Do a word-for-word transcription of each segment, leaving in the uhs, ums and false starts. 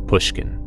Pushkin.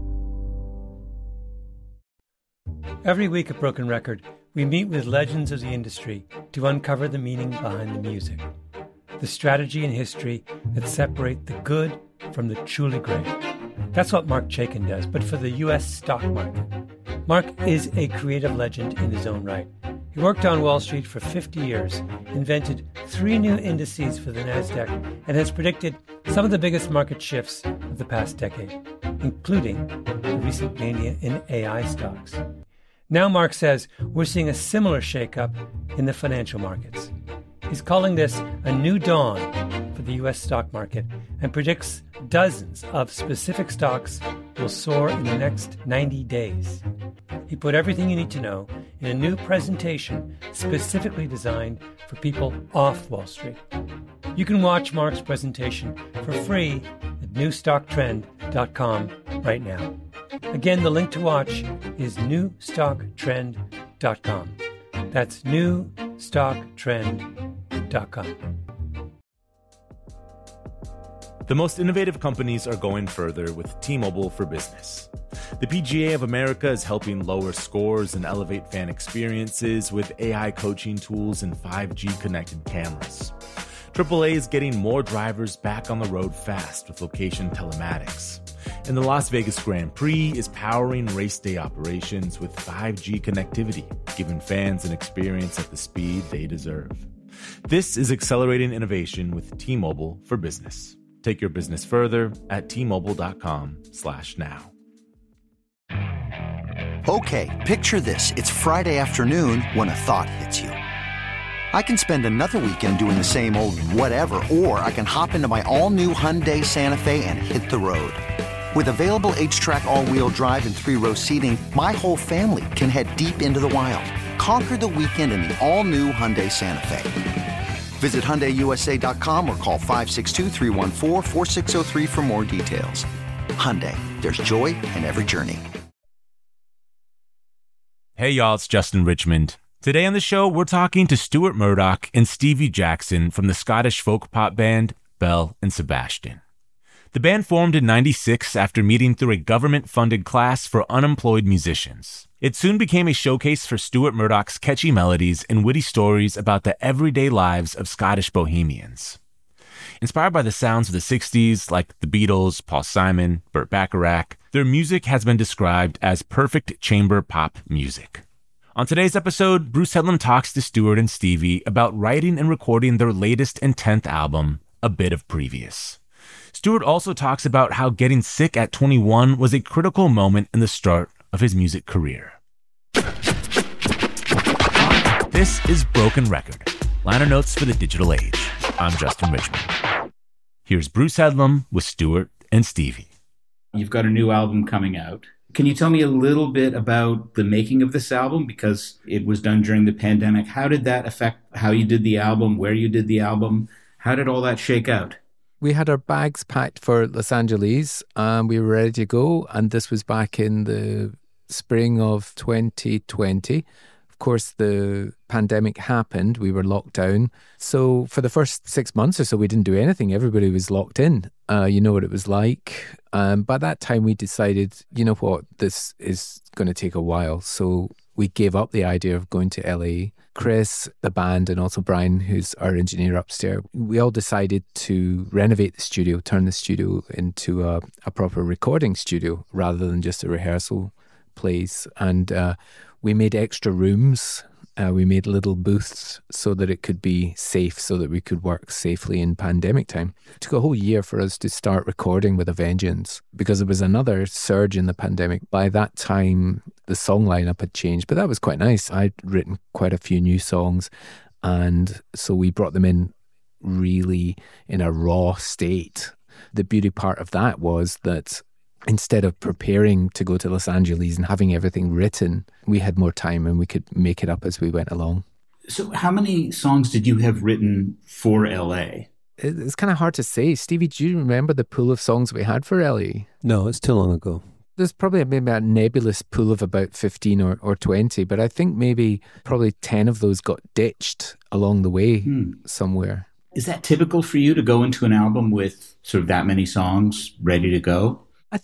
Every week at Broken Record, we meet with legends of the industry to uncover the meaning behind the music, the strategy and history that separate the good from the truly great. That's what Marc Chaikin does, but for the U S stock market. Marc is a creative legend in his own right. He worked on Wall Street for fifty years, invented three new indices for the NASDAQ, and has predicted some of the biggest market shifts of the past decade, including the recent mania in A I stocks. Now Marc says we're seeing a similar shakeup in the financial markets. He's calling this a new dawn for the U S stock market and predicts dozens of specific stocks will soar in the next ninety days. He put everything you need to know in a new presentation specifically designed for people off Wall Street. You can watch Marc's presentation for free at new stock trend dot com right now. Again, the link to watch is new stock trend dot com. That's new stock trend dot com. The most innovative companies are going further with T-Mobile for Business. The P G A of America is helping lower scores and elevate fan experiences with A I coaching tools and five G connected cameras. triple A is getting more drivers back on the road fast with location telematics. And the Las Vegas Grand Prix is powering race day operations with five G connectivity, giving fans an experience at the speed they deserve. This is accelerating innovation with T-Mobile for Business. Take your business further at T Mobile dot com slash now. Okay, picture this. It's Friday afternoon when a thought hits you. I can spend another weekend doing the same old whatever, or I can hop into my all-new Hyundai Santa Fe and hit the road. With available H-Track all-wheel drive and three-row seating, my whole family can head deep into the wild. Conquer the weekend in the all-new Hyundai Santa Fe. Visit Hyundai U S A dot com or call five six two, three one four, four six zero three for more details. Hyundai, there's joy in every journey. Hey y'all, it's Justin Richmond. Today on the show, we're talking to Stuart Murdoch and Stevie Jackson from the Scottish folk pop band Belle and Sebastian. The band formed in ninety-six after meeting through a government-funded class for unemployed musicians. It soon became a showcase for Stuart Murdoch's catchy melodies and witty stories about the everyday lives of Scottish bohemians. Inspired by the sounds of the sixties, like the Beatles, Paul Simon, Burt Bacharach, their music has been described as perfect chamber pop music. On today's episode, Bruce Headlam talks to Stuart and Stevie about writing and recording their latest and tenth album, A Bit of Previous. Stuart also talks about how getting sick at twenty-one was a critical moment in the start of his music career. This is Broken Record, liner notes for the digital age. I'm Justin Richmond. Here's Bruce Headlam with Stuart and Stevie. You've got a new album coming out. Can you tell me a little bit about the making of this album? Because it was done during the pandemic. How did that affect how you did the album, where you did the album? How did all that shake out? We had our bags packed for Los Angeles and we were ready to go. And this was back in the spring of twenty twenty. Of course, the pandemic happened. We were locked down. So for the first six months or so, we didn't do anything. Everybody was locked in. Uh, you know what it was like. Um, by that time, we decided, you know what, this is going to take a while. So we gave up the idea of going to L A. Chris, the band, and also Brian, who's our engineer upstairs, we all decided to renovate the studio, turn the studio into a, a proper recording studio rather than just a rehearsal place. And uh, we made extra rooms. Uh, we made little booths so that it could be safe, so that we could work safely in pandemic time. It took a whole year for us to start recording with a vengeance because there was another surge in the pandemic. By that time, the song lineup had changed, but that was quite nice. I'd written quite a few new songs, and so we brought them in really in a raw state. The beauty part of that was that instead of preparing to go to Los Angeles and having everything written, we had more time and we could make it up as we went along. So how many songs did you have written for L A? It's kind of hard to say. Stevie, do you remember the pool of songs we had for L A? No, it's too long ago. There's probably maybe a nebulous pool of about fifteen or, or twenty, but I think maybe probably ten of those got ditched along the way hmm. somewhere. Is that typical for you to go into an album with sort of that many songs ready to go? I think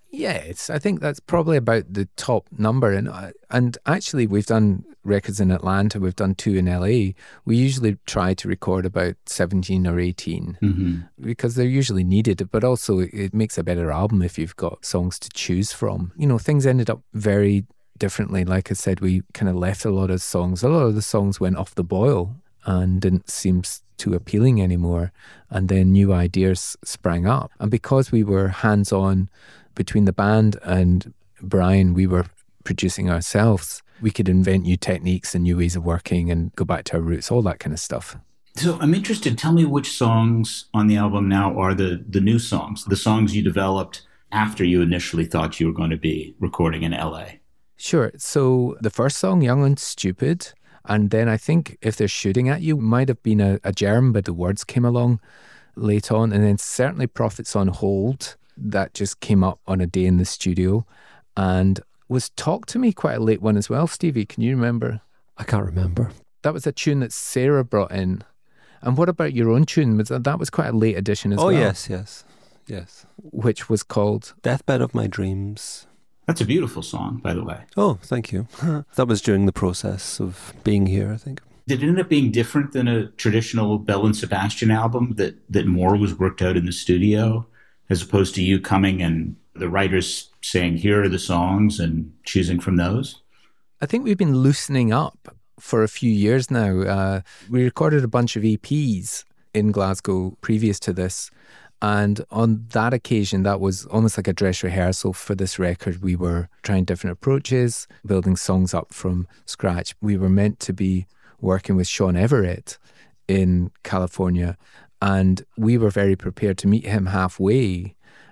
Yeah, it's. I think that's probably about the top number. And uh, and actually, we've done records in Atlanta. We've done two in L A. We usually try to record about seventeen or eighteen Mm-hmm. because they're usually needed. But also, it, it makes a better album if you've got songs to choose from. You know, things ended up very differently. Like I said, we kind of left a lot of songs. A lot of the songs went off the boil and didn't seem too appealing anymore. And then new ideas sprang up. And because we were hands-on between the band and Brian, we were producing ourselves. We could invent new techniques and new ways of working and go back to our roots, all that kind of stuff. So I'm interested, tell me which songs on the album now are the, the new songs, the songs you developed after you initially thought you were going to be recording in L A. Sure. So the first song, Young and Stupid, and then I think If They're Shooting at You might have been a, a germ, but the words came along late on. And then certainly Prophets on Hold, that just came up on a day in the studio and was Talk to Me, quite a late one as well. Stevie, can you remember? I can't remember. That was a tune that Sarah brought in. And what about your own tune? Was that, that was quite a late addition as oh, well. Oh, yes, yes, yes. Which was called? Deathbed of My Dreams. That's a beautiful song, by the way. Oh, thank you. That was during the process of being here, I think. Did it end up being different than a traditional Belle and Sebastian album, that, that more was worked out in the studio, as opposed to you coming and the writers saying, here are the songs and choosing from those? I think we've been loosening up for a few years now. Uh, we recorded a bunch of E Ps in Glasgow previous to this. And on that occasion, that was almost like a dress rehearsal for this record. We were trying different approaches, building songs up from scratch. We were meant to be working with Sean Everett in California, and we were very prepared to meet him halfway.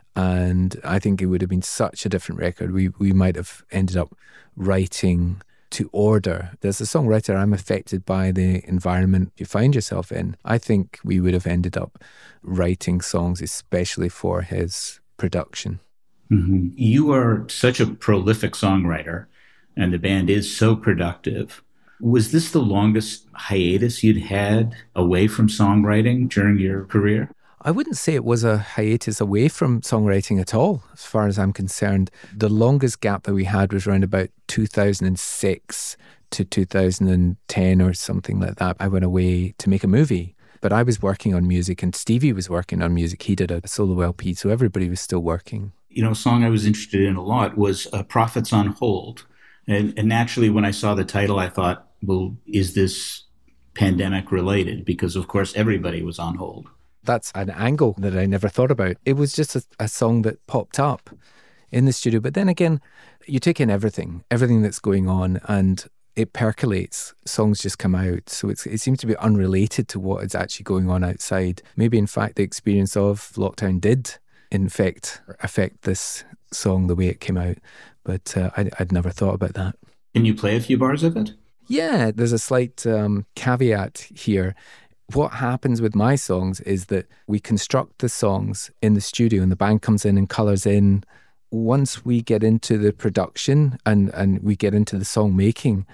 And I think it would have been such a different record. We we might have ended up writing to order. As a songwriter, I'm affected by the environment you find yourself in. I think we would have ended up writing songs especially for his production. Mm-hmm. You are such a prolific songwriter, and the band is so productive. Was this the longest hiatus you'd had away from songwriting during your career? I wouldn't say it was a hiatus away from songwriting at all, as far as I'm concerned. The longest gap that we had was around about two thousand six to two thousand ten or something like that. I went away to make a movie, but I was working on music and Stevie was working on music. He did a solo L P, so everybody was still working. You know, a song I was interested in a lot was uh, Prophets on Hold. And, and naturally, when I saw the title, I thought, well, is this pandemic related? Because, of course, everybody was on hold. That's an angle that I never thought about. It was just a, a song that popped up in the studio. But then again, you take in everything, everything that's going on, and it percolates. Songs just come out. So it's, it seems to be unrelated to what is actually going on outside. Maybe, in fact, the experience of lockdown did, in fact, affect this song the way it came out. But uh, I'd, I'd never thought about that. Can you play a few bars of it? Yeah, there's a slight um, caveat here. What happens with my songs is that we construct the songs in the studio and the band comes in and colours in. Once we get into the production and, and we get into the song making,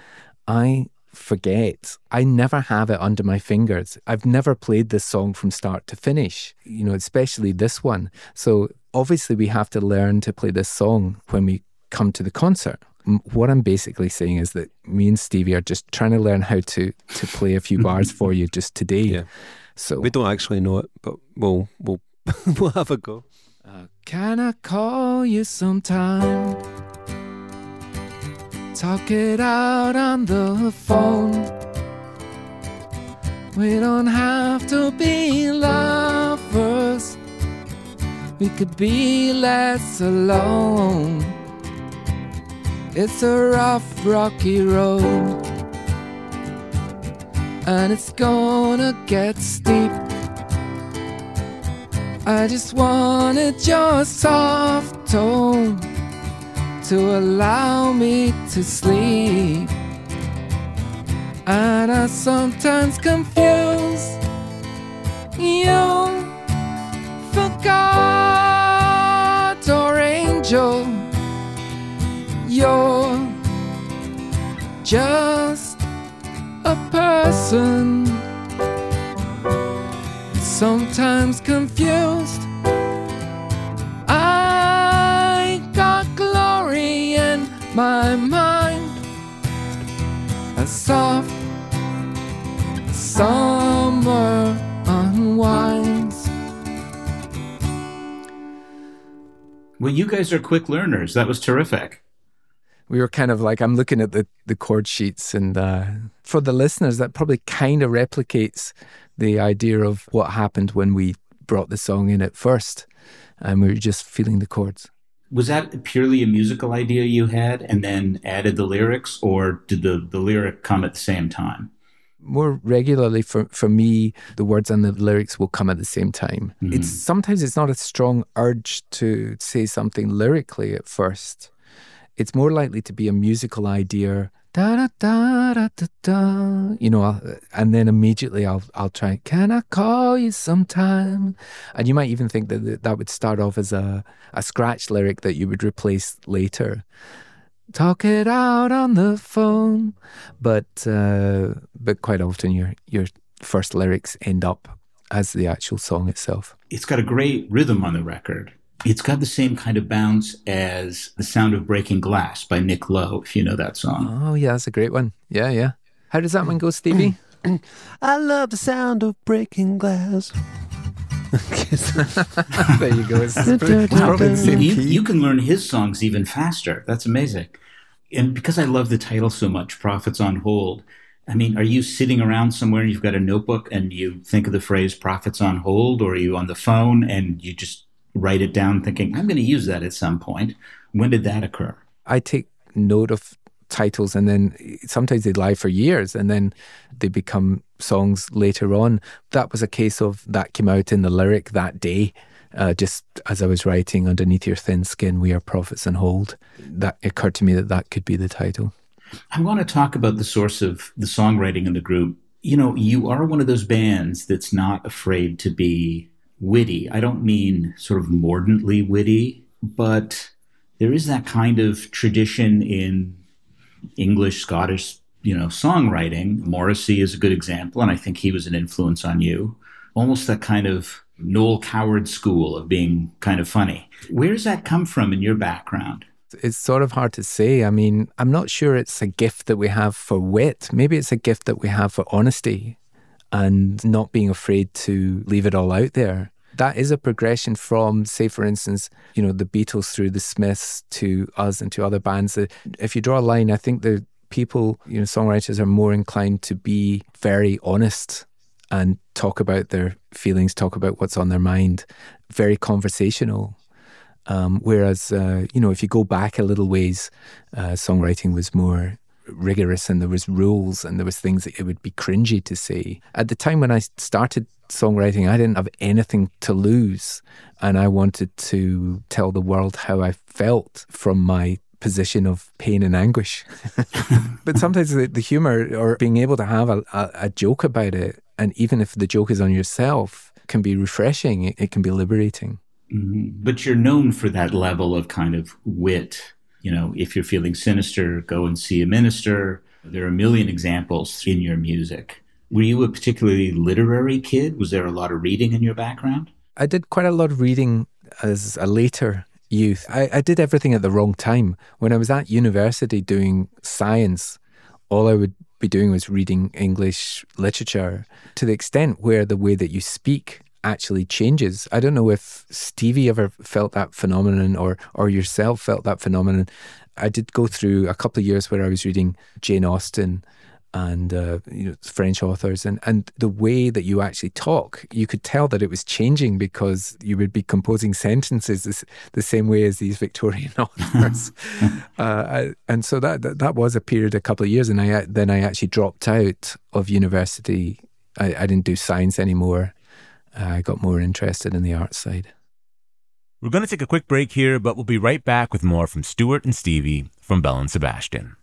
I forget. I never have it under my fingers. I've never played this song from start to finish, you know, especially this one. So obviously we have to learn to play this song when we come to the concert. What I'm basically saying is that me and Stevie are just trying to learn how to to play a few bars for you just today. Yeah. So we don't actually know it, but we'll we'll we'll have a go. Uh, can I call you sometime? Talk it out on the phone. We don't have to be lovers. We could be less alone. It's a rough, rocky road, and it's gonna get steep. I just wanted your soft tone to allow me to sleep. And I sometimes confuse you for God or angel. You're just a person, sometimes confused. I got my mind. A soft summer unwinds. Well, you guys are quick learners. That was terrific. We were kind of like, I'm looking at the, the chord sheets, and uh, for the listeners, that probably kind of replicates the idea of what happened when we brought the song in at first, and we were just feeling the chords. Was that purely a musical idea you had and then added the lyrics, or did the, the lyric come at the same time? More regularly for, for me, the words and the lyrics will come at the same time. Mm-hmm. It's sometimes it's not a strong urge to say something lyrically at first. It's more likely to be a musical idea, da da da da da da. You know, I'll, and then immediately I'll I'll try. Can I call you sometime? And you might even think that that would start off as a a scratch lyric that you would replace later. Talk it out on the phone, but uh, but quite often your your first lyrics end up as the actual song itself. It's got a great rhythm on the record. It's got the same kind of bounce as The Sound of Breaking Glass by Nick Lowe, if you know that song. Oh, yeah, that's a great one. Yeah, yeah. How does that one go, Stevie? I love the sound of breaking glass. There you go. It's, it's wow, probably the same you, key. you can learn his songs even faster. That's amazing. And because I love the title so much, Prophets on Hold, I mean, are you sitting around somewhere and you've got a notebook and you think of the phrase Prophets on Hold, or are you on the phone and you just write it down thinking, I'm going to use that at some point? When did that occur? I take note of titles, and then sometimes they lie for years and then they become songs later on. That was a case of that came out in the lyric that day. Uh, just as I was writing Underneath Your Thin Skin, We Are Prophets on Hold, that occurred to me that that could be the title. I want to talk about the source of the songwriting in the group. You know, you are one of those bands that's not afraid to be witty. I don't mean sort of mordantly witty, but there is that kind of tradition in English, Scottish, you know, songwriting. Morrissey is a good example, and I think he was an influence on you. Almost that kind of Noel Coward school of being kind of funny. Where does that come from in your background? It's sort of hard to say. I mean, I'm not sure it's a gift that we have for wit. Maybe it's a gift that we have for honesty and not being afraid to leave it all out there. That is a progression from, say, for instance, you know, the Beatles through the Smiths to us and to other bands. If you draw a line, I think the people, you know, songwriters are more inclined to be very honest and talk about their feelings, talk about what's on their mind, very conversational. Um, whereas, uh, you know, if you go back a little ways, uh, songwriting was more rigorous and there was rules and there was things that it would be cringy to say. At the time when I started songwriting, I didn't have anything to lose, and I wanted to tell the world how I felt from my position of pain and anguish. But sometimes the, the humor, or being able to have a, a, a joke about it, and even if the joke is on yourself, can be refreshing. It, it can be liberating. Mm-hmm. But you're known for that level of kind of wit. You know, if you're feeling sinister, go and see a minister. There are a million examples in your music. Were you a particularly literary kid? Was there a lot of reading in your background? I did quite a lot of reading as a later youth. I, I did everything at the wrong time. When I was at university doing science, all I would be doing was reading English literature, to the extent where the way that you speak actually changes. I don't know if Stevie ever felt that phenomenon, or or yourself felt that phenomenon. I did go through a couple of years where I was reading Jane Austen and uh, you know, French authors, and, and the way that you actually talk, you could tell that it was changing, because you would be composing sentences this, the same way as these Victorian authors. uh, I, and so that, that that was a period, a couple of years, and I then I actually dropped out of university. I, I didn't do science anymore. Uh, I got more interested in the art side. We're going to take a quick break here, but we'll be right back with more from Stuart and Stevie from Belle and Sebastian.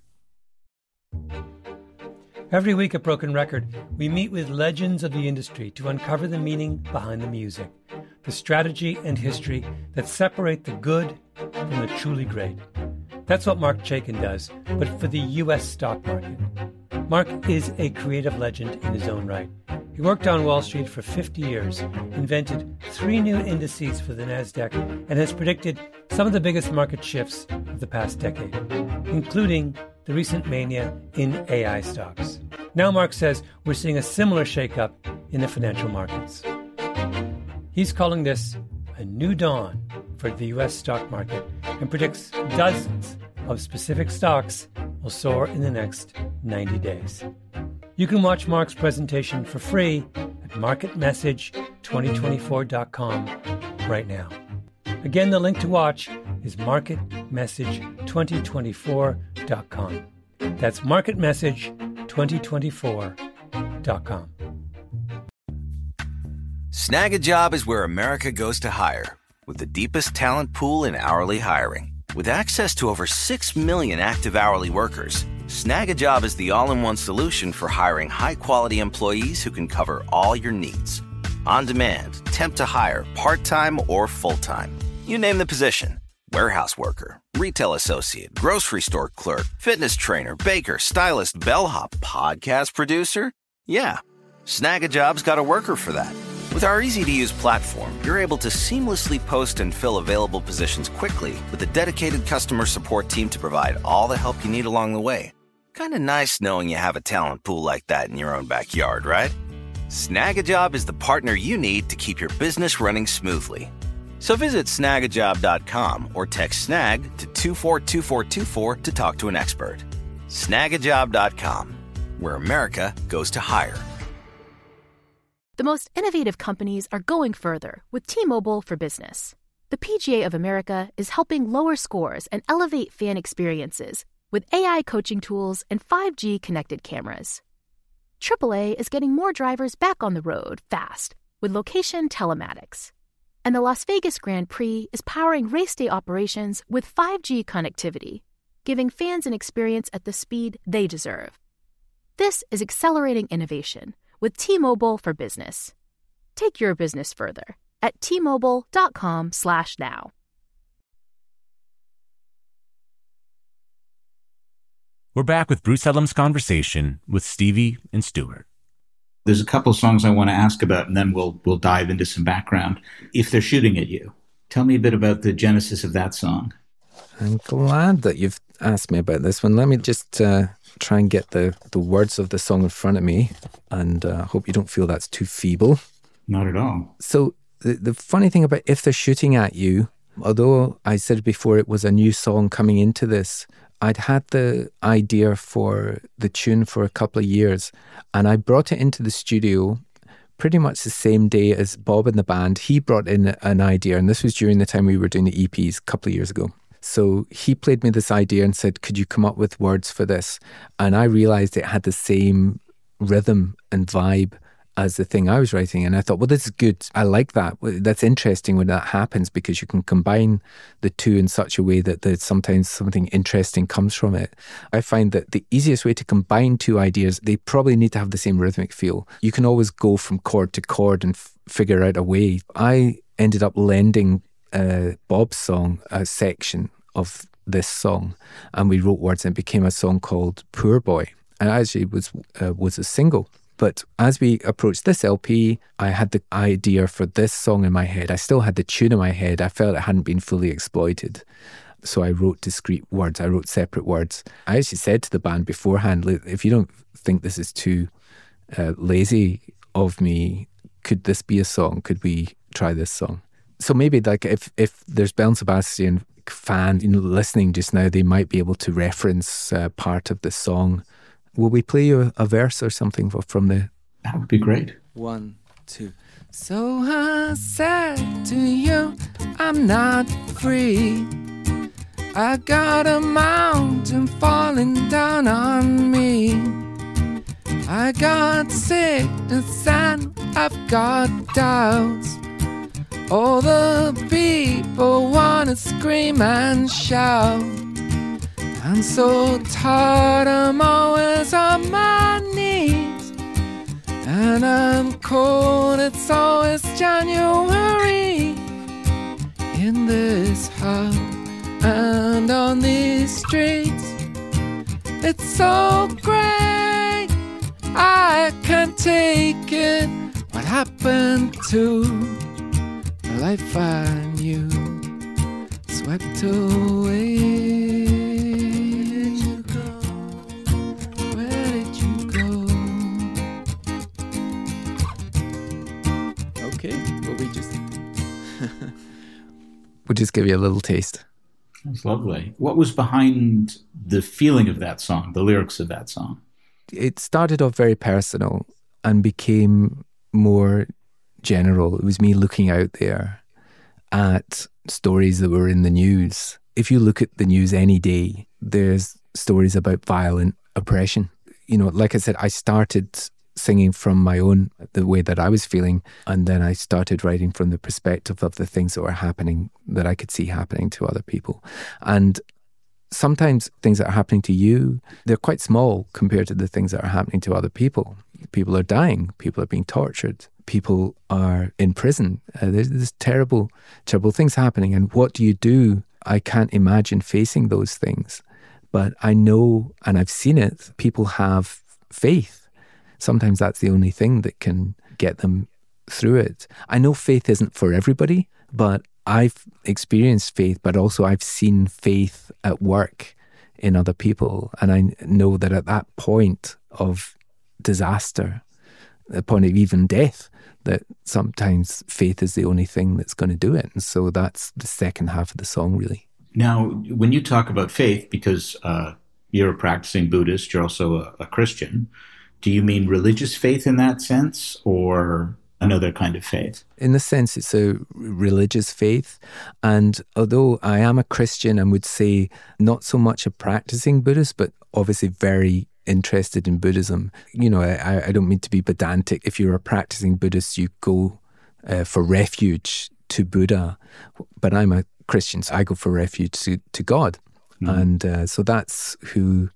Every week at Broken Record, we meet with legends of the industry to uncover the meaning behind the music, the strategy and history that separate the good from the truly great. That's what Mark Chaikin does, but for the U S stock market. Mark is a creative legend in his own right. He He worked on Wall Street for fifty years, invented three new indices for the NASDAQ, and has predicted some of the biggest market shifts of the past decade, including the recent mania in A I stocks. Now Mark says we're seeing a similar shakeup in the financial markets. He's calling this a new dawn for the U S stock market and predicts dozens of specific stocks will soar in the next ninety days. You can watch Mark's presentation for free at market message twenty twenty-four dot com right now. Again, the link to watch is market message twenty twenty-four dot com. That's market message twenty twenty-four dot com. Snag a Job is where America goes to hire, with the deepest talent pool in hourly hiring. With access to over six million active hourly workers, Snag a Job is the all-in-one solution for hiring high-quality employees who can cover all your needs. On demand, temp to hire, part-time or full-time. You name the position. Warehouse worker, retail associate, grocery store clerk, fitness trainer, baker, stylist, bellhop, podcast producer. Yeah, Snag a Job's got a worker for that. With our easy-to-use platform, you're able to seamlessly post and fill available positions quickly with a dedicated customer support team to provide all the help you need along the way. Kind of nice knowing you have a talent pool like that in your own backyard, right? Snag a Job is the partner you need to keep your business running smoothly. So visit snag a job dot com or text SNAG to two four two four two four to talk to an expert. snag a job dot com, where America goes to hire. The most innovative companies are going further with T-Mobile for Business. The P G A of America is helping lower scores and elevate fan experiences with A I coaching tools and five G connected cameras. triple A is getting more drivers back on the road fast with location telematics. And the Las Vegas Grand Prix is powering race day operations with five G connectivity, giving fans an experience at the speed they deserve. This is accelerating innovation with T-Mobile for Business. Take your business further at T Mobile dot com slash now. We're back with Bruce Elam's conversation with Stevie and Stuart. There's a couple of songs I want to ask about, and then we'll we'll dive into some background. If They're Shooting at You, tell me a bit about the genesis of that song. I'm glad that you've asked me about this one. Let me just uh, try and get the, the words of the song in front of me, and I uh, hope you don't feel that's too feeble. Not at all. So the, the funny thing about If They're Shooting at You, although I said before it was a new song coming into this, I'd had the idea for the tune for a couple of years, and I brought it into the studio pretty much the same day as Bob in the band. He brought in an idea, and this was during the time we were doing the E Ps a couple of years ago. So he played me this idea and said, could you come up with words for this? And I realized it had the same rhythm and vibe as the thing I was writing. And I thought, well, this is good. I like that. That's interesting when that happens, because you can combine the two in such a way that there's sometimes something interesting comes from it. I find that the easiest way to combine two ideas, they probably need to have the same rhythmic feel. You can always go from chord to chord and f- figure out a way. I ended up lending uh, Bob's song a section of this song, and we wrote words, and it became a song called Poor Boy. And actually was uh, was a single. But as we approached this L P, I had the idea for this song in my head. I still had the tune in my head. I felt it hadn't been fully exploited. So I wrote discrete words. I wrote separate words. I actually said to the band beforehand, if you don't think this is too uh, lazy of me, could this be a song? Could we try this song? So maybe like if, if there's Belle and Sebastian fan you know, listening just now, they might be able to reference uh, part of the song. Will we play you a, a verse or something from the... That would be great. One, two. So I said to you, I'm not free. I got a mountain falling down on me. I got sickness and I've got doubts. All the people wanna scream and shout. I'm so tired, I'm always on my knees. And I'm cold, it's always January. In this house and on these streets, it's so great. I can't take it. What happened to the life I knew? Swept away. Where did you go? Okay, well, we just we'll just give you a little taste. That's lovely. What was behind the feeling of that song, the lyrics of that song? It started off very personal and became more general. It was me looking out there at stories that were in the news. If you look at the news any day, there's stories about violent oppression. You know, like I said, I started singing from my own, the way that I was feeling, and then I started writing from the perspective of the things that were happening, that I could see happening to other people. And sometimes things that are happening to you, they're quite small compared to the things that are happening to other people. People are dying. People are being tortured. People are in prison. Uh, there's, there's terrible, terrible things happening. And what do you do? I can't imagine facing those things. But I know, and I've seen it, people have faith. Sometimes that's the only thing that can get them through it. I know faith isn't for everybody, but I've experienced faith, but also I've seen faith at work in other people. And I know that at that point of disaster, the point of even death, that sometimes faith is the only thing that's going to do it. And so that's the second half of the song, really. Now, when you talk about faith, because uh, you're a practicing Buddhist, you're also a, a Christian, do you mean religious faith in that sense, or another kind of faith? In the sense, it's a religious faith. And although I am a Christian and would say not so much a practicing Buddhist, but obviously very interested in Buddhism. You know, I, I don't mean to be pedantic. If you're a practicing Buddhist, you go uh, for refuge to Buddha. But I'm a Christian, so I go for refuge to, to God. Mm. And uh, so that's who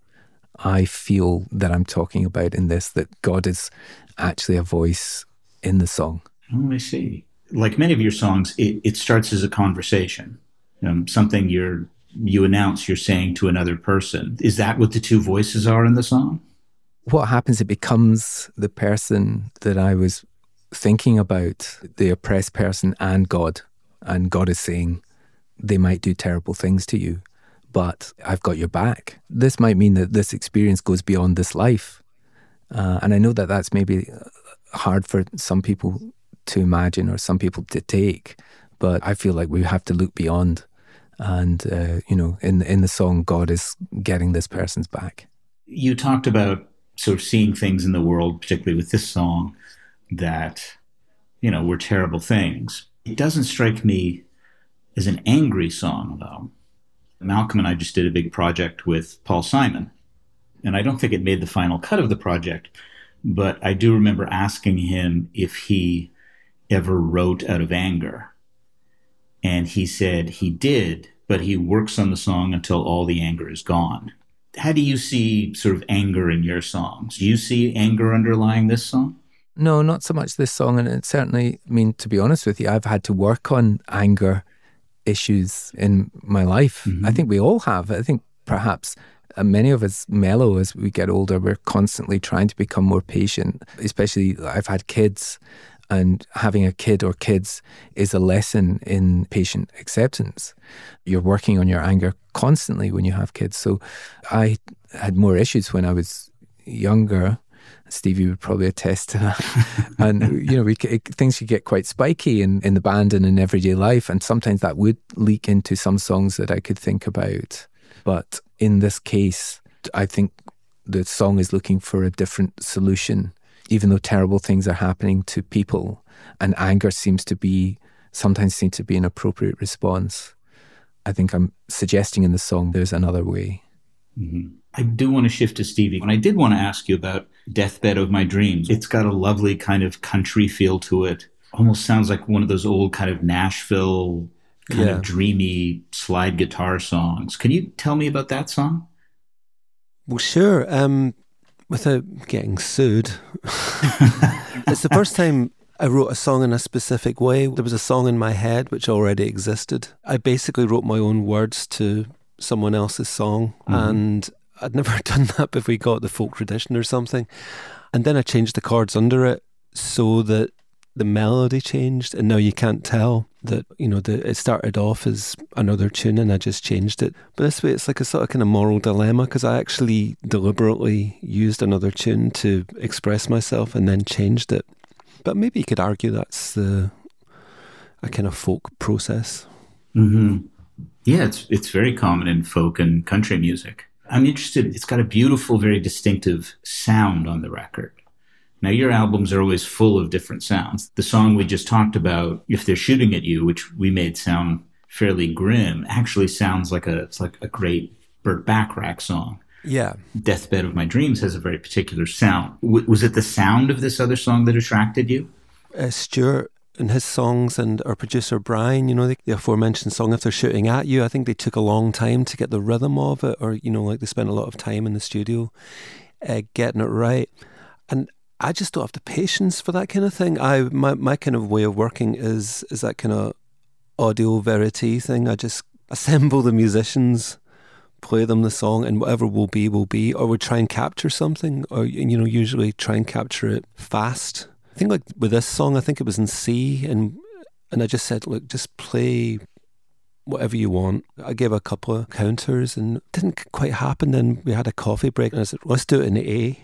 I feel that I'm talking about in this, that God is actually a voice in the song. Oh, I see. Like many of your songs, it, it starts as a conversation, um, something you're you announce you're saying to another person. Is that what the two voices are in the song? What happens, it becomes the person that I was thinking about, the oppressed person and God. And God is saying, they might do terrible things to you, but I've got your back. This might mean that this experience goes beyond this life. Uh, and I know that that's maybe hard for some people to imagine or some people to take, but I feel like we have to look beyond. And, uh, you know, in, in the song, God is getting this person's back. You talked about sort of seeing things in the world, particularly with this song, that, you know, were terrible things. It doesn't strike me as an angry song, though. Malcolm and I just did a big project with Paul Simon, and I don't think it made the final cut of the project, but I do remember asking him if he ever wrote out of anger. And he said he did, but he works on the song until all the anger is gone. How do you see sort of anger in your songs? Do you see anger underlying this song? No, not so much this song. And it certainly, I mean, to be honest with you, I've had to work on anger issues in my life. Mm-hmm. I think we all have. I think perhaps uh, many of us mellow as we get older. We're constantly trying to become more patient, especially I've had kids. And having a kid or kids is a lesson in patient acceptance. You're working on your anger constantly when you have kids. So I had more issues when I was younger. Stevie would probably attest to that. And, you know, we, it, things could get quite spiky in, in the band and in everyday life. And sometimes that would leak into some songs that I could think about. But in this case, I think the song is looking for a different solution. Even though terrible things are happening to people, and anger seems to be, sometimes seems to be an appropriate response, I think I'm suggesting in the song there's another way. Mm-hmm. I do want to shift to Stevie. And I did want to ask you about Deathbed of My Dreams. It's got a lovely kind of country feel to it. Almost sounds like one of those old kind of Nashville kind yeah. of dreamy slide guitar songs. Can you tell me about that song? Well, sure. Um, without getting sued, it's the first time I wrote a song in a specific way. There was a song in my head which already existed. I basically wrote my own words to someone else's song, mm-hmm. and I'd never done that before we got the folk tradition or something. And then I changed the chords under it so that the melody changed, and now you can't tell that, you know, the, it started off as another tune and I just changed it. But this way it's like a sort of kind of moral dilemma, because I actually deliberately used another tune to express myself and then changed it. But maybe you could argue that's the a kind of folk process. Mm-hmm. Yeah, it's it's very common in folk and country music. I'm interested, it's got a beautiful, very distinctive sound on the record. Now, your albums are always full of different sounds. The song we just talked about, If They're Shooting at You, which we made sound fairly grim, actually sounds like a it's like a great Burt Bacharach song. Yeah. Deathbed of My Dreams has a very particular sound. W- was it the sound of this other song that attracted you? Uh, Stuart and his songs, and our producer Brian, you know, the, the aforementioned song If They're Shooting at You, I think they took a long time to get the rhythm of it, or, you know, like they spent a lot of time in the studio uh, getting it right. And I just don't have the patience for that kind of thing. I my, my kind of way of working is is that kind of audio verite thing. I just assemble the musicians, play them the song, and whatever will be, will be. Or we try and capture something, or, you know, usually try and capture it fast. I think like with this song, I think it was in C, and and I just said, look, just play whatever you want. I gave a couple of counters and it didn't quite happen. Then we had a coffee break and I said, let's do it in A.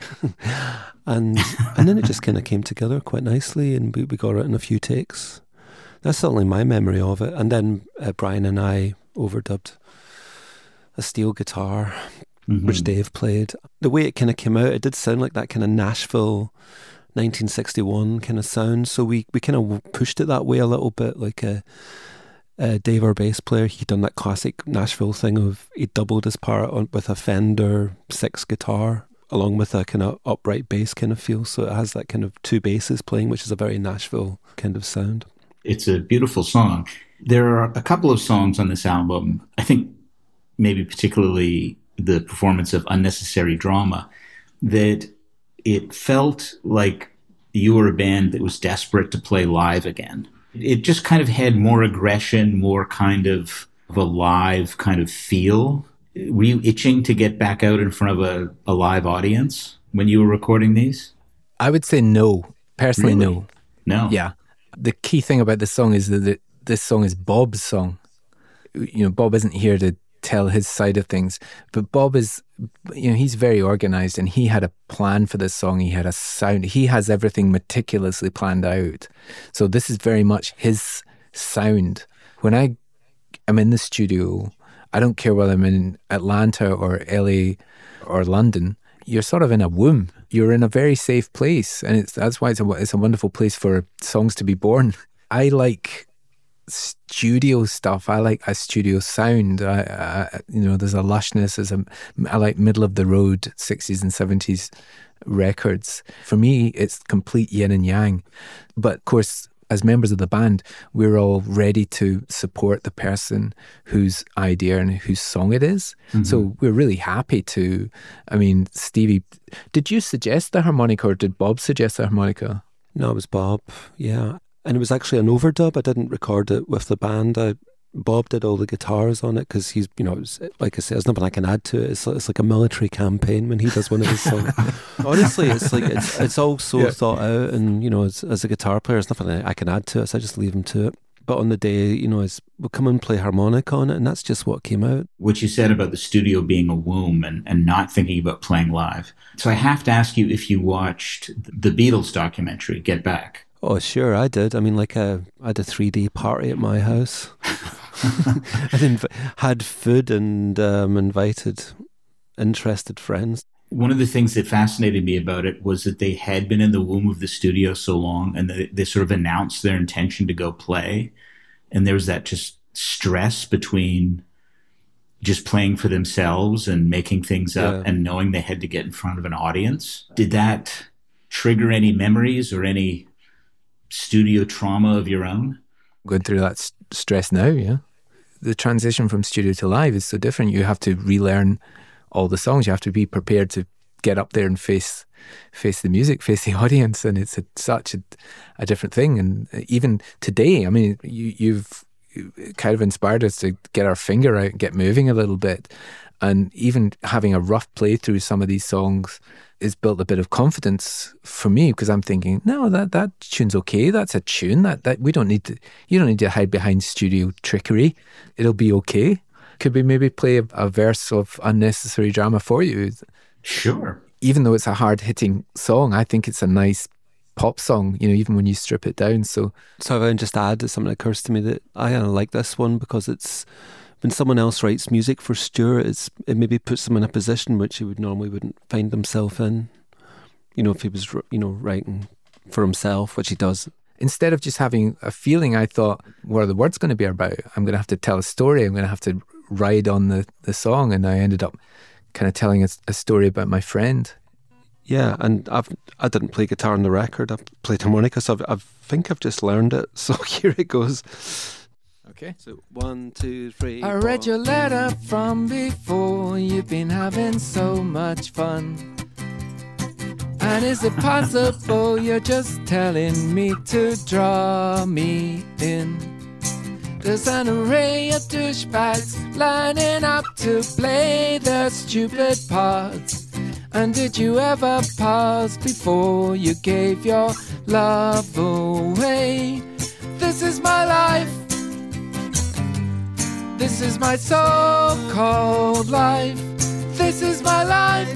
and and then it just kind of came together quite nicely, and we, we got it in a few takes. That's certainly my memory of it. And then uh, Brian and I overdubbed a steel guitar, mm-hmm. which Dave played. The way it kind of came out, it did sound like that kind of Nashville nineteen sixty-one kind of sound. So we, we kind of pushed it that way a little bit, like a Uh, Dave, our bass player, he'd done that classic Nashville thing of he doubled his part on, with a Fender six guitar along with a kind of upright bass kind of feel. So it has that kind of two basses playing, which is a very Nashville kind of sound. It's a beautiful song. There are a couple of songs on this album, I think maybe particularly the performance of Unnecessary Drama, that it felt like you were a band that was desperate to play live again. It just kind of had more aggression, more kind of, of a live kind of feel. Were you itching to get back out in front of a, a live audience when you were recording these? I would say no. Personally, really? no. No. Yeah. The key thing about this song is that it, this song is Bob's song. You know, Bob isn't here to tell his side of things, but Bob is, you know, he's very organized, and he had a plan for this song. He had a sound. He has everything meticulously planned out. So this is very much his sound. When I am in the studio, I don't care whether I'm in Atlanta or L A or London, you're sort of in a womb. You're in a very safe place, and it's that's why it's a, it's a wonderful place for songs to be born. I like studio stuff. I like a studio sound. I, I, you know, there's a lushness. There's a, I like middle of the road sixties and seventies records. For me, it's complete yin and yang. But of course, as members of the band, we're all ready to support the person whose idea and whose song it is. Mm-hmm. So we're really happy to, I mean, Stevie, did you suggest the harmonica, or did Bob suggest the harmonica? No, it was Bob, yeah. And it was actually an overdub. I didn't record it with the band. I, Bob did all the guitars on it because he's, you know, it was, like I said, there's nothing I can add to it. It's, it's like a military campaign when he does one of his songs. Honestly, it's like, it's it's all so yeah. thought out, and, you know, as, as a guitar player, there's nothing I can add to it, so I just leave him to it. But on the day, you know, it's, we'll come and play harmonica on it, and that's just what came out. What you said about the studio being a womb and, and not thinking about playing live. So I have to ask you if you watched the Beatles documentary, Get Back. Oh, sure, I did. I mean, like, a, I had a three D party at my house. I inv- had food and um, invited interested friends. One of the things that fascinated me about it was that they had been in the womb of the studio so long, and they, they sort of announced their intention to go play. And there was that just stress between just playing for themselves and making things up yeah. and knowing they had to get in front of an audience. Did that trigger any memories or any studio trauma of your own? Going through that st- stress now, yeah. The transition from studio to live is so different. You have to relearn all the songs. You have to be prepared to get up there and face face the music, face the audience, and it's a, such a, a different thing. And even today, I mean, you, you've kind of inspired us to get our finger out and get moving a little bit. And even having a rough play through some of these songs has built a bit of confidence for me, because I'm thinking, no, that, that tune's okay. That's a tune. That that we don't need to. You don't need to hide behind studio trickery. It'll be okay. Could we maybe play a, a verse of Unnecessary Drama for you? Sure. Even though it's a hard hitting song, I think it's a nice pop song, you know, even when you strip it down. So, so if I can just add, something that occurs to me, that I kind of like this one because it's, when someone else writes music for Stuart, it's, it maybe puts them in a position which he would normally wouldn't find himself in. You know, if he was, you know, writing for himself, which he does. Instead of just having a feeling, I thought, what are the words going to be about? I'm going to have to tell a story. I'm going to have to ride on the, the song. And I ended up kind of telling a, a story about my friend. Yeah, and I've I didn't play guitar on the record. I've played harmonica, so I've, I think I've just learned it. So here it goes. Okay. So one, two, three. I read your letter from before. You've been having so much fun. And is it possible you're just telling me to draw me in? There's an array of douchebags lining up to play their stupid parts. And did you ever pause before you gave your love away? This is my life. This is my so-called life. This is my life.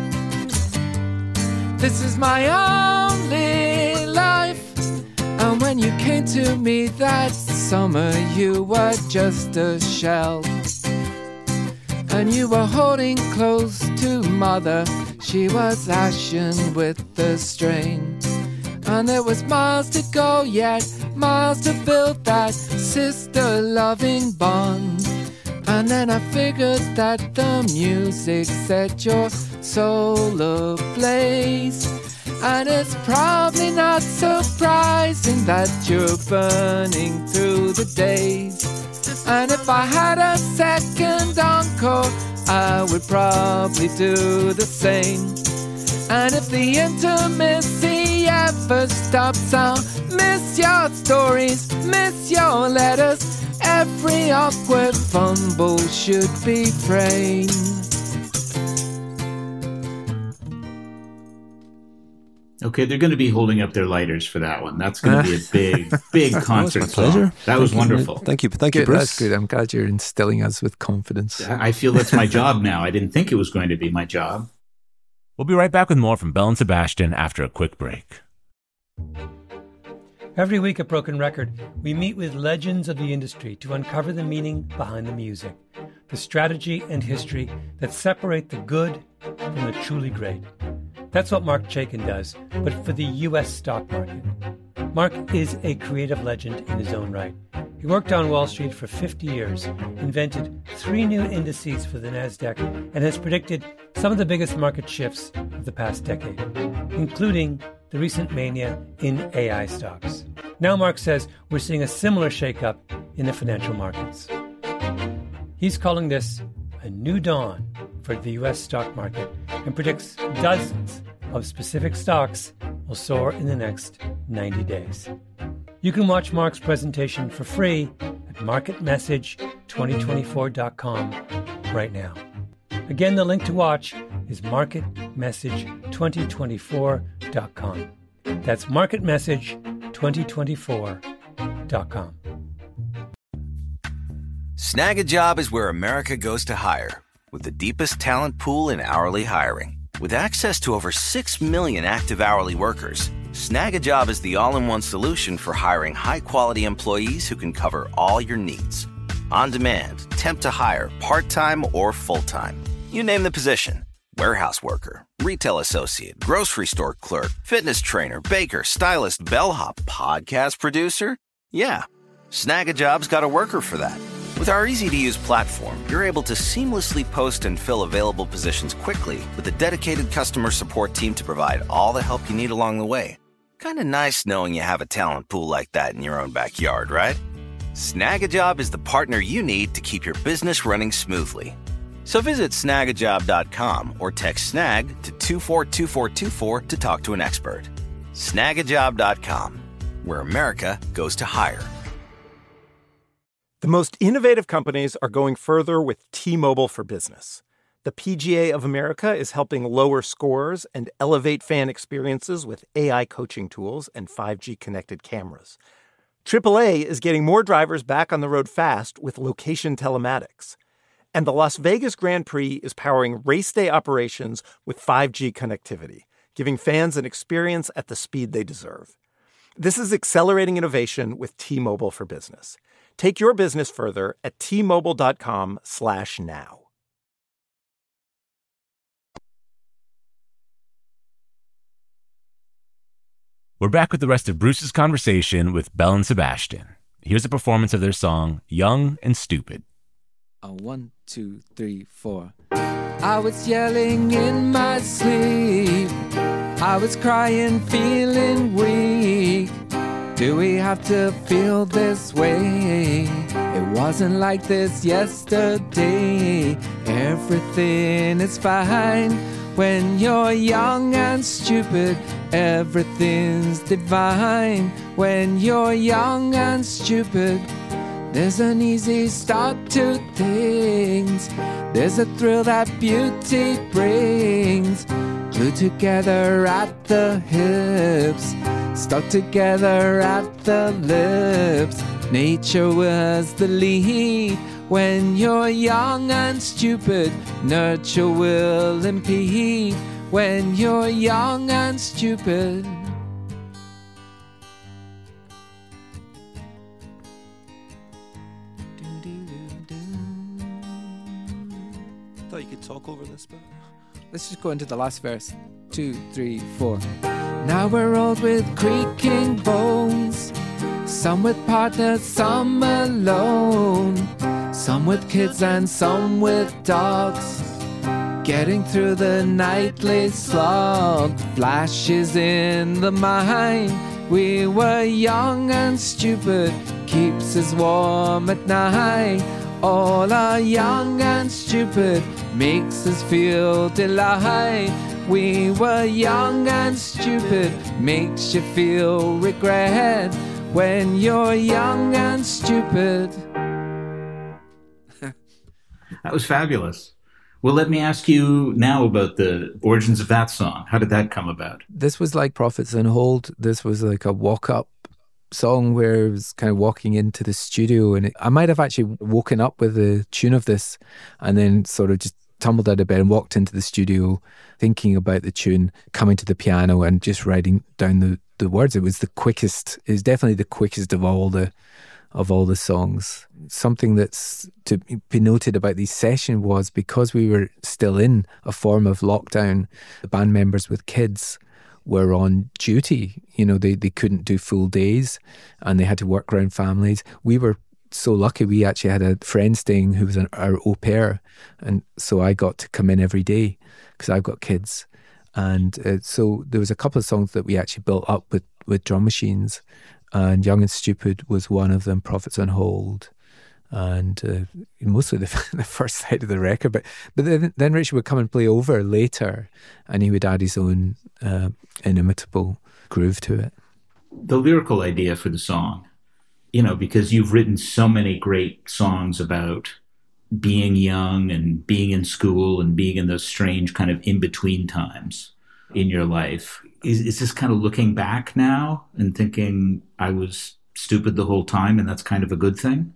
This is my only life. And when you came to me that summer, you were just a shell. And you were holding close to mother. She was ashen with the strain. And there was miles to go yet, miles to build that sister-loving bond. And then I figured that the music set your soul ablaze. And it's probably not surprising that you're burning through the days. And if I had a second encore, I would probably do the same. And if the intimacy ever stops, I'll miss your stories, miss your letters. Every awkward fumble should be framed. Okay, they're going to be holding up their lighters for that one. That's going to be a big, big concert that was my pleasure. song. That was Thank wonderful. You. Thank you. Thank you, Good, Bruce. that's good. I'm glad you're instilling us with confidence. I feel that's my job now. I didn't think it was going to be my job. We'll be right back with more from Belle and Sebastian after a quick break. Every week at Broken Record, we meet with legends of the industry to uncover the meaning behind the music, the strategy and history that separate the good from the truly great. That's what Marc Chaikin does, but for the U S stock market. Marc is a creative legend in his own right. He worked on Wall Street for fifty years, invented three new indices for the NASDAQ, and has predicted some of the biggest market shifts of the past decade, including the recent mania in A I stocks. Now Marc says we're seeing a similar shakeup in the financial markets. He's calling this a new dawn for the U S stock market and predicts dozens of specific stocks will soar in the next ninety days. You can watch Marc's presentation for free at market message twenty twenty-four dot com right now. Again, the link to watch is market message twenty twenty-four dot com. That's market message twenty twenty-four dot com. Snag a Job is where America goes to hire, with the deepest talent pool in hourly hiring. With access to over six million active hourly workers, Snag a Job is the all-in-one solution for hiring high-quality employees who can cover all your needs. On demand, temp to hire, part-time or full-time. You name the position. Warehouse worker, retail associate, grocery store clerk, fitness trainer, baker, stylist, bellhop, podcast producer. Yeah, Snag a Job's got a worker for that. With our easy-to-use platform, you're able to seamlessly post and fill available positions quickly with a dedicated customer support team to provide all the help you need along the way. Kind of nice knowing you have a talent pool like that in your own backyard, right? Snag a Job is the partner you need to keep your business running smoothly. So visit snag a job dot com or text snag to two four two four two four to talk to an expert. snag a job dot com, where America goes to hire. The most innovative companies are going further with T-Mobile for Business. The P G A of America is helping lower scores and elevate fan experiences with A I coaching tools and five G connected cameras. triple A is getting more drivers back on the road fast with location telematics. And the Las Vegas Grand Prix is powering race day operations with five G connectivity, giving fans an experience at the speed they deserve. This is accelerating innovation with T-Mobile for Business. Take your business further at T-Mobile.com slash now. We're back with the rest of Bruce's conversation with Belle and Sebastian. Here's a performance of their song, Young and Stupid. Uh, one, two, three, four. I was yelling in my sleep. I was crying, feeling weak. Do we have to feel this way? It wasn't like this yesterday. Everything is fine when you're young and stupid. Everything's divine when you're young and stupid. There's an easy start to things. There's a thrill that beauty brings. Glued together at the hips, stuck together at the lips. Nature was the lead. When you're young and stupid, nurture will impede. When you're young and stupid. I thought you could talk over this bit. Let's just go into the last verse. Two, three, four. Now we're old with creaking bones. Some with partners, some alone. Some with kids and some with dogs. Getting through the nightly slog. Flashes in the mind. We were young and stupid. Keeps us warm at night. All are young and stupid. Makes us feel delight. We were young and stupid. Makes you feel regret. When you're young and stupid. That was fabulous. Well, let me ask you now about the origins of that song. How did that come about? This was like Prophets on Hold. This was like a walk-up song where I was kind of walking into the studio, and it, I might have actually woken up with the tune of this and then sort of just tumbled out of bed and walked into the studio thinking about the tune, coming to the piano and just writing down the, the words. It was the quickest, it was definitely the quickest of all the of all the songs. Something that's to be noted about these sessions was because we were still in a form of lockdown, the band members with kids were on duty. You know, they, they couldn't do full days and they had to work around families. We were so lucky. We actually had a friend staying who was an, our au pair, and so I got to come in every day because I've got kids. And uh, so there was a couple of songs that we actually built up with, with drum machines, and Young and Stupid was one of them, Prophets on Hold, and uh, mostly the, the first side of the record. But but then, then Richard would come and play over later, and he would add his own uh, inimitable groove to it. The lyrical idea for the song, you know, because you've written so many great songs about being young and being in school and being in those strange kind of in-between times in your life. Is, is this kind of looking back now and thinking I was stupid the whole time and that's kind of a good thing?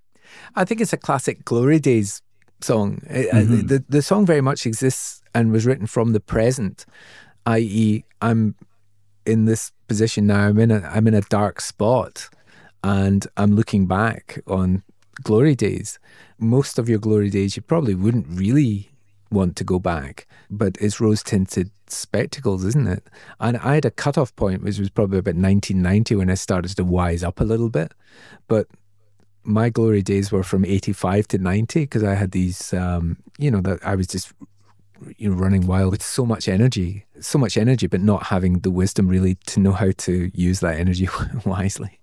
I think it's a classic Glory Days song. Mm-hmm. The, the song very much exists and was written from the present, that is I'm in this position now, I'm in a, I'm in a dark spot and I'm looking back on glory days. Most of your glory days you probably wouldn't really want to go back, but it's rose-tinted spectacles, isn't it? And I had a cutoff point, which was probably about nineteen ninety when I started to wise up a little bit. But my glory days were from eighty-five to ninety because I had these, um, you know, that I was just, you know, running wild with so much energy, so much energy, but not having the wisdom really to know how to use that energy wisely.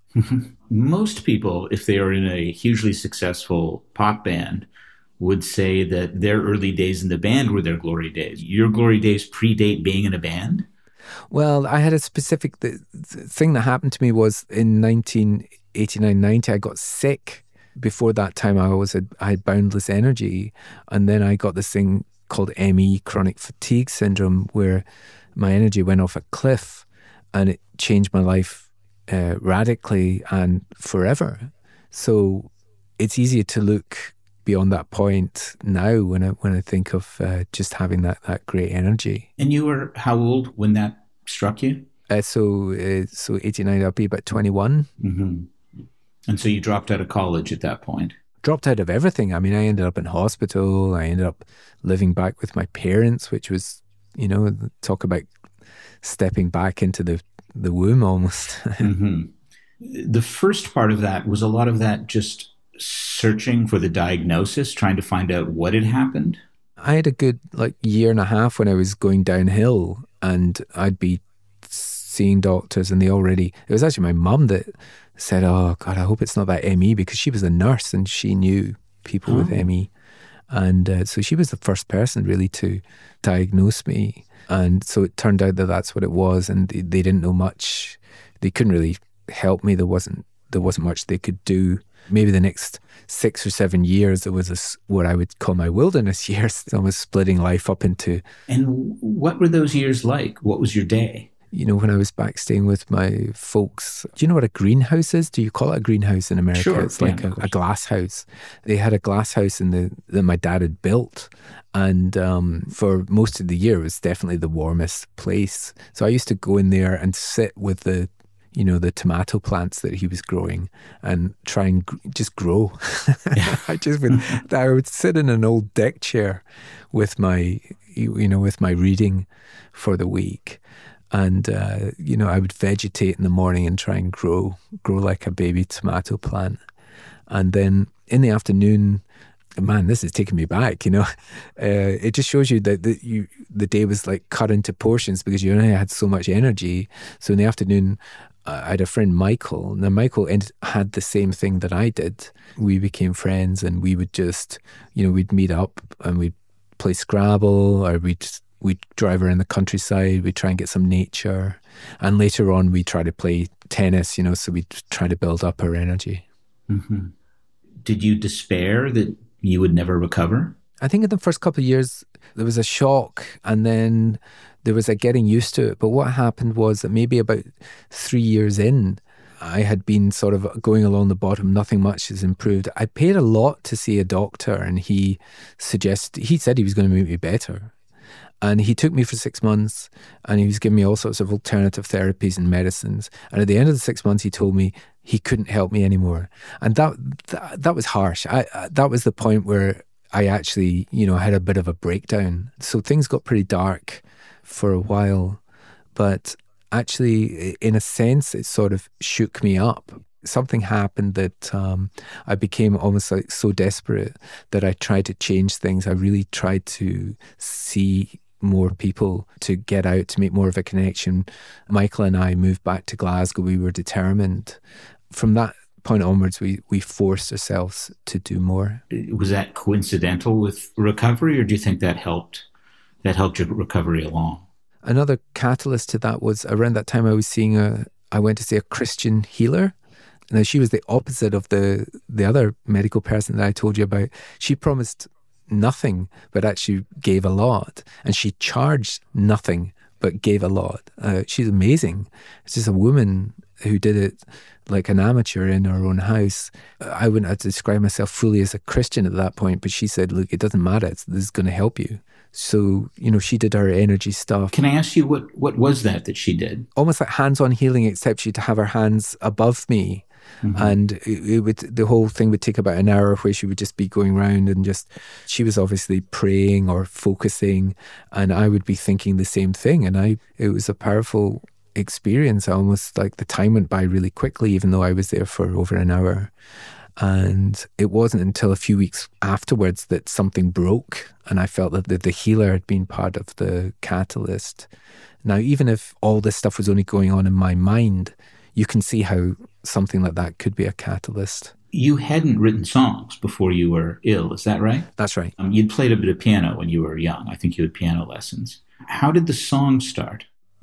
Most people, if they are in a hugely successful pop band, would say that their early days in the band were their glory days. Your glory days predate being in a band? Well, I had a specific the, the thing that happened to me was in nineteen eighty-nine ninety, I got sick before that time, I always had, I had boundless energy. And then I got this thing called M E, chronic fatigue syndrome, where my energy went off a cliff and it changed my life uh, radically and forever. So it's easier to look beyond that point now when I when I think of uh, just having that, that great energy. And you were how old when that struck you? Uh, so uh, so eighty-nine, I'll be about twenty-one. Mm-hmm. And so you dropped out of college at that point? Dropped out of everything. I mean, I ended up in hospital. I ended up living back with my parents, which was, you know, talk about stepping back into the, the womb almost. Mm-hmm. The first part of that, was a lot of that just searching for the diagnosis, trying to find out what had happened? I had a good like year and a half when I was going downhill, and I'd be seeing doctors and they already, it was actually my mum that said, oh God, I hope it's not that M E, because she was a nurse and she knew people oh. with M E. And uh, so she was the first person really to diagnose me. And so it turned out that that's what it was, and they, they didn't know much. They couldn't really help me. There wasn't there wasn't much they could do. Maybe the next six or seven years, there was this, what I would call my wilderness years. I was splitting life up into. And what were those years like? What was your day? You know, when I was back staying with my folks, do you know what a greenhouse is? Do you call it a greenhouse in America? Sure, it's like yeah, a, a glass house. They had a glass house in the that my dad had built. And um, for most of the year, it was definitely the warmest place. So I used to go in there and sit with the, you know, the tomato plants that he was growing and try and gr- just grow. Yeah. I just would, I would sit in an old deck chair with my, you know, with my reading for the week. And, uh, you know, I would vegetate in the morning and try and grow, grow like a baby tomato plant. And then in the afternoon, man, this is taking me back, you know. Uh, it just shows you that the, you, the day was like cut into portions because you only had so much energy. So in the afternoon, uh, I had a friend, Michael. Now, Michael end, had the same thing that I did. We became friends and we would just, you know, we'd meet up and we'd play Scrabble, or we'd we'd drive around the countryside, we'd try and get some nature. And later on, we try to play tennis, you know, so we'd try to build up our energy. Mm-hmm. Did you despair that you would never recover? I think in the first couple of years, there was a shock, and then there was a getting used to it. But what happened was that maybe about three years in, I had been sort of going along the bottom. Nothing much has improved. I paid a lot to see a doctor, and he suggested, he said he was going to make me better. And he took me for six months and he was giving me all sorts of alternative therapies and medicines. And at the end of the six months, he told me he couldn't help me anymore. And that that, that was harsh. I, I that was the point where I actually, you know, had a bit of a breakdown. So things got pretty dark for a while. But actually, in a sense, it sort of shook me up. Something happened that um, I became almost like so desperate that I tried to change things. I really tried to see more people, to get out, to make more of a connection. Michael and I moved back to Glasgow. We were determined. From that point onwards, we, we forced ourselves to do more. Was that coincidental with recovery, or do you think that helped, that helped your recovery along? Another catalyst to that was around that time I was seeing a, I went to see a Christian healer. Now, she was the opposite of the, the other medical person that I told you about. She promised nothing, but actually gave a lot. And she charged nothing, but gave a lot. Uh, she's amazing. It's just a woman who did it like an amateur in her own house. I wouldn't have to describe myself fully as a Christian at that point, but she said, look, it doesn't matter. It's, this is going to help you. So, you know, she did her energy stuff. Can I ask you, what, what was that that she did? Almost like hands-on healing, except she'd have her hands above me. Mm-hmm. And it, it would, the whole thing would take about an hour where she would just be going around and just, she was obviously praying or focusing, and I would be thinking the same thing. And I, it was a powerful experience. Almost like the time went by really quickly, even though I was there for over an hour. And it wasn't until a few weeks afterwards that something broke, and I felt that the, the healer had been part of the catalyst. Now, even if all this stuff was only going on in my mind, you can see how something like that could be a catalyst. You hadn't written songs before you were ill, is that right? That's right. Um, you'd played a bit of piano when you were young. I think you had piano lessons. How did the song start?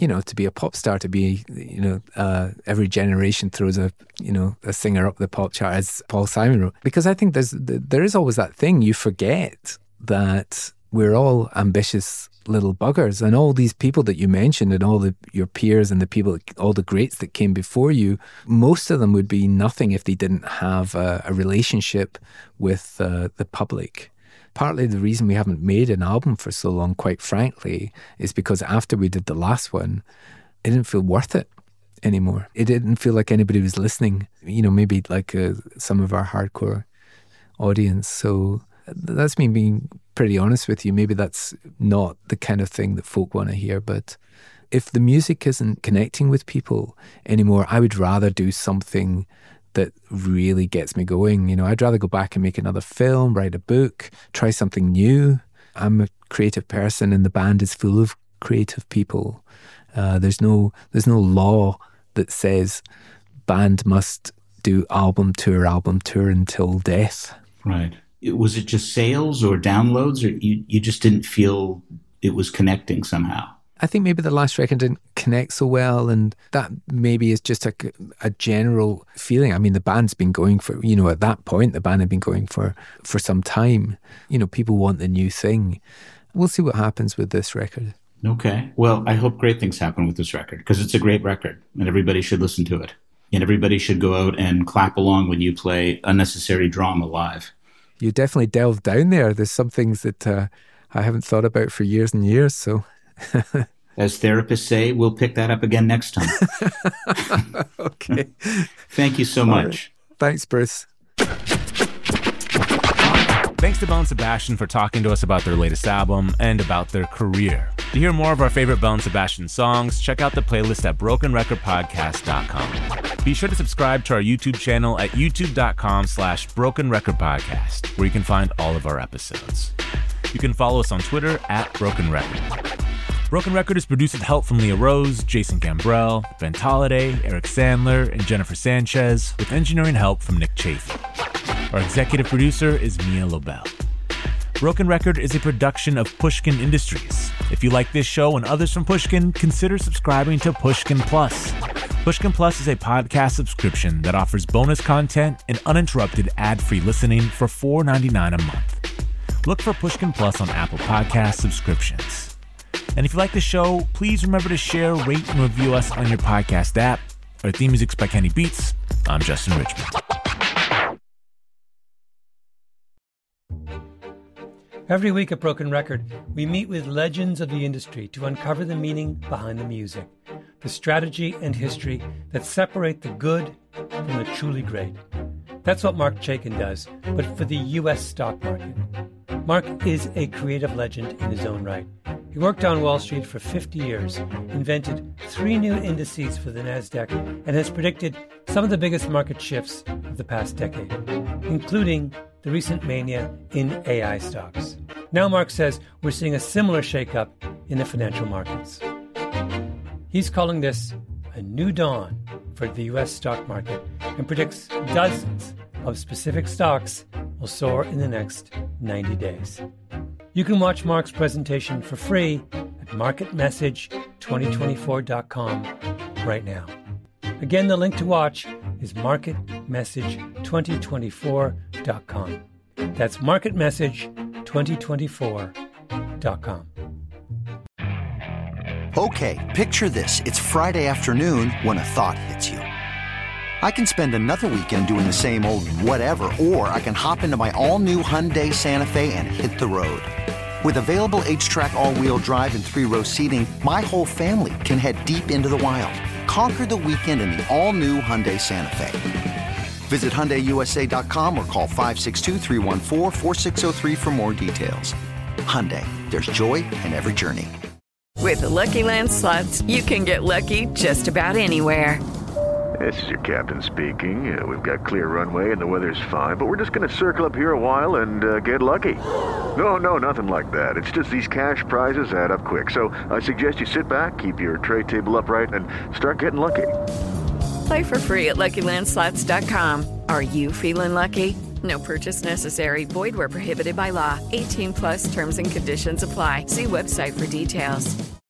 you know, to be a pop star, to be, you know, uh, every generation throws a, you know, a singer up the pop chart, as Paul Simon wrote. Because I think there's there is always that thing, you forget that we're all ambitious little buggers, and all these people that you mentioned and all the your peers and the people, all the greats that came before you, most of them would be nothing if they didn't have a, a relationship with uh, the public. Partly the reason we haven't made an album for so long, quite frankly, is because after we did the last one, it didn't feel worth it anymore. It didn't feel like anybody was listening, you know, maybe like uh, some of our hardcore audience. So that's me being pretty honest with you. Maybe that's not the kind of thing that folk want to hear, but if the music isn't connecting with people anymore, I would rather do something that really gets me going. You know, I'd rather go back and make another film, write a book, try something new. I'm a creative person, and the band is full of creative people. Uh, there's no there's no law that says band must do album tour, album tour until death. Right. Was it just sales or downloads, or you, you just didn't feel it was connecting somehow? I think maybe the last record didn't connect so well, and that maybe is just a, a general feeling. I mean, the band's been going for, you know, at that point, the band had been going for, for some time. You know, people want the new thing. We'll see what happens with this record. Okay. Well, I hope great things happen with this record, because it's a great record, and everybody should listen to it. And everybody should go out and clap along when you play Unnecessary Drama live. You definitely delved down there. There's some things that uh, I haven't thought about for years and years, so... As therapists say, we'll pick that up again next time. Okay. Thank you so much. Right. Thanks, Bruce. Thanks to Belle and Sebastian for talking to us about their latest album and about their career. To hear more of our favorite Belle and Sebastian songs, check out the playlist at broken record podcast dot com. Be sure to subscribe to our YouTube channel at youtube.com slash broken record podcast, where you can find all of our episodes. You can follow us on Twitter at Broken Record. Broken Record is produced with help from Leah Rose, Jason Gambrell, Ben Tolliday, Eric Sandler, and Jennifer Sanchez, with engineering help from Nick Chafee. Our executive producer is Mia Lobel. Broken Record is a production of Pushkin Industries. If you like this show and others from Pushkin, consider subscribing to Pushkin Plus. Pushkin Plus is a podcast subscription that offers bonus content and uninterrupted ad-free listening for four dollars and ninety-nine cents a month. Look for Pushkin Plus on Apple Podcast subscriptions. And if you like the show, please remember to share, rate, and review us on your podcast app. Our theme music's by Kenny Beats. I'm Justin Richmond. Every week at Broken Record, we meet with legends of the industry to uncover the meaning behind the music, the strategy and history that separate the good from the truly great. That's what Marc Chaikin does, but for the U S stock market. Marc is a creative legend in his own right. He worked on Wall Street for fifty years, invented three new indices for the NASDAQ, and has predicted some of the biggest market shifts of the past decade, including the recent mania in A I stocks. Now Marc says we're seeing a similar shakeup in the financial markets. He's calling this a new dawn for the U S stock market and predicts dozens of specific stocks will soar in the next ninety days. You can watch Marc's presentation for free at market message twenty twenty-four dot com right now. Again, the link to watch is market message twenty twenty-four dot com. That's market message twenty twenty-four dot com. Okay, picture this. It's Friday afternoon when a thought hits you. I can spend another weekend doing the same old whatever, or I can hop into my all-new Hyundai Santa Fe and hit the road. With available H-Track all-wheel drive and three-row seating, my whole family can head deep into the wild. Conquer the weekend in the all-new Hyundai Santa Fe. Visit Hyundai U S A dot com or call five six two, three one four, four six zero three for more details. Hyundai, there's joy in every journey. With the Lucky Land Slots, you can get lucky just about anywhere. This is your captain speaking. Uh, we've got clear runway and the weather's fine, but we're just going to circle up here a while and uh, get lucky. No, no, nothing like that. It's just these cash prizes add up quick. So I suggest you sit back, keep your tray table upright, and start getting lucky. Play for free at Lucky Land Slots dot com. Are you feeling lucky? No purchase necessary. Void where prohibited by law. eighteen plus terms and conditions apply. See website for details.